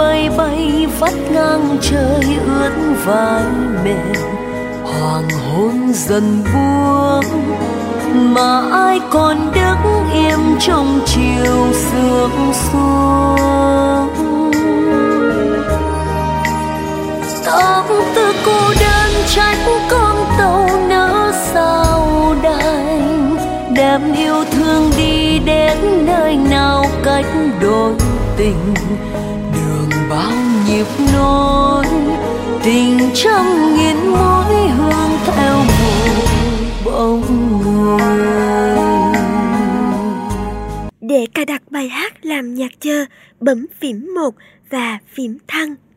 mây bay vắt ngang trời ướt vai mềm. Hoàng hôn dần buông mà ai còn đứng im trong chiều sương xuống. Tóc từ cô đơn trách con tàu nỡ sao đành, đem yêu thương đi đến nơi nào cách đôi tình. Đường bao nhịp nối tình trăm nghìn mối hương theo một bóng người. Để cài đặt bài hát làm nhạc chờ, bấm phím 1 và phím thăng.